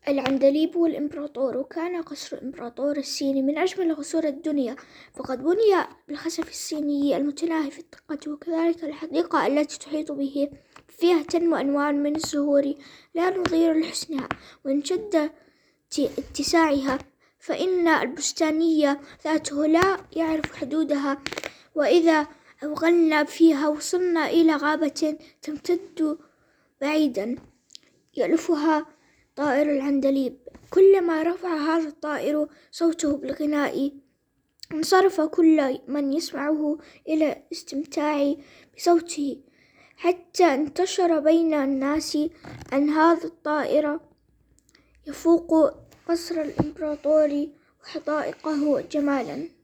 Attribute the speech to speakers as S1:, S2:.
S1: العندليب والإمبراطور. وكان قصر الإمبراطور الصيني من أجمل قصور الدنيا، فقد بني بالخشب الصيني المتناهي في الدقة، وكذلك الحديقة التي تحيط به فيها تنمو أنواع من الزهور لا نظير لحسنها، وإن شد اتساعها فإن البستانية ذاته لا يعرف حدودها. وإذا أوغلنا فيها وصلنا إلى غابة تمتد بعيدا يألفها طائر العندليب. كلما رفع هذا الطائر صوته بالغناء انصرف كل من يسمعه إلى الاستمتاع بصوته، حتى انتشر بين الناس أن هذا الطائر يفوق قصر الإمبراطور وحدائقه جمالا.